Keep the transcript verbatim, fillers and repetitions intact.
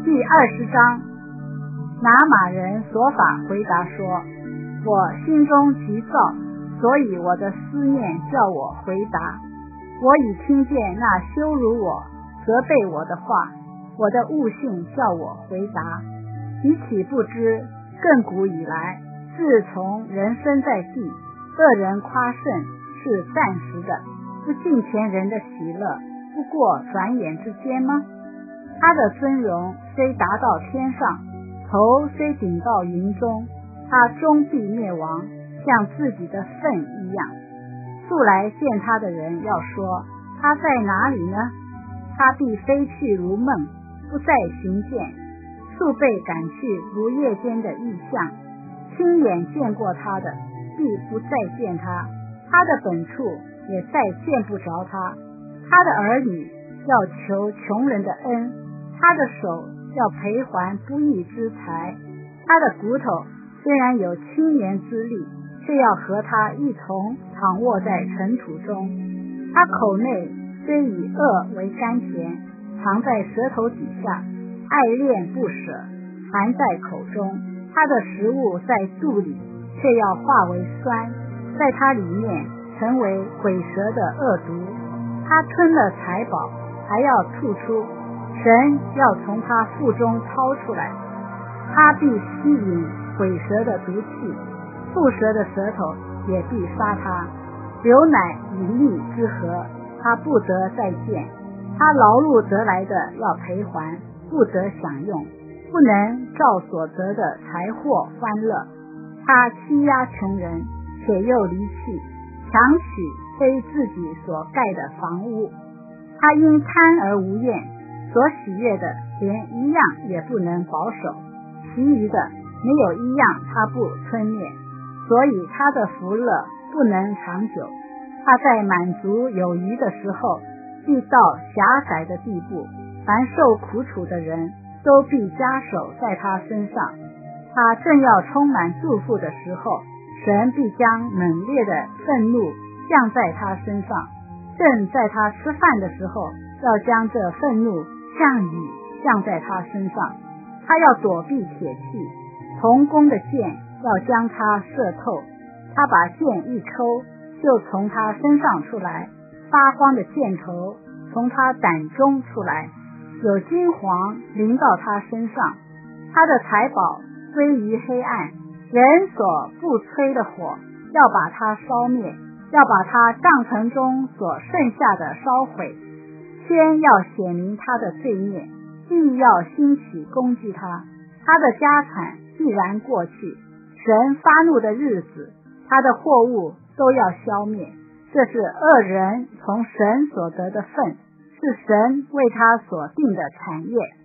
第二十章，拿马人所法回答说：我心中急躁，所以我的思念叫我回答。我已听见那羞辱我、责备我的话，我的悟性叫我回答。你岂不知，亘古以来，自从人生在地，恶人夸胜是暂时的，不敬前人的喜乐，不过转眼之间吗？他的尊荣虽达到天上，头虽顶到云中，他终必灭亡，像自己的粪一样。素来见他的人要说，他在哪里呢？他必飞去如梦，不再寻见，速被赶去如夜间的异象。亲眼见过他的，必不再见他，他的本处也再见不着他。他的儿女要求穷人的恩，他的手要赔还不义之财。他的骨头虽然有青年之力，却要和他一同躺卧在尘土中。他口内虽以恶为甘甜，藏在舌头底下，爱恋不舍，含在口中。他的食物在肚里，却要化为酸，在他里面成为毁蛇的恶毒。他吞了财宝，还要吐出，神要从他腹中掏出来。他必吸引毁蛇的毒气，吐蛇的舌头也必杀他。流奶与蜜之河，他不得再见。他劳碌得来的要赔还，不得享用，不能照所得的财货欢乐。他欺压穷人，且又离弃，强取非自己所盖的房屋。他因贪而无厌，所喜悦的连一样也不能保守，其余的没有一样他不吞灭，所以他的福乐不能长久。他在满足有余的时候，必到狭窄的地步，凡受苦楚的人都必加手在他身上。他正要充满祝福的时候，神必将猛烈的愤怒降在他身上。正在他吃饭的时候，要将这愤怒像雨降在他身上。他要躲避铁器，铜弓的箭要将他射透。他把箭一抽，就从他身上出来，发光的箭头从他胆中出来，有金黄淋到他身上。他的财宝归于黑暗，人所不吹的火要把他烧灭，要把他帐篷中所剩下的烧毁。先要显明他的罪孽，必要兴起攻击他。他的家产必然过去，神发怒的日子，他的货物都要消灭。这是恶人从神所得的份，是神为他所定的产业。